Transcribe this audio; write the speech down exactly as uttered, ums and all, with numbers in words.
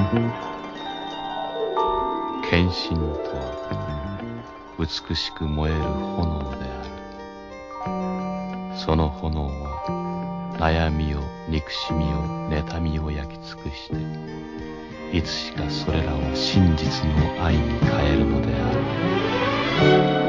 献身とは美しく燃える炎である。その炎は悩みを憎しみを妬みを焼き尽くして、いつしかそれらを真実の愛に変えるのである。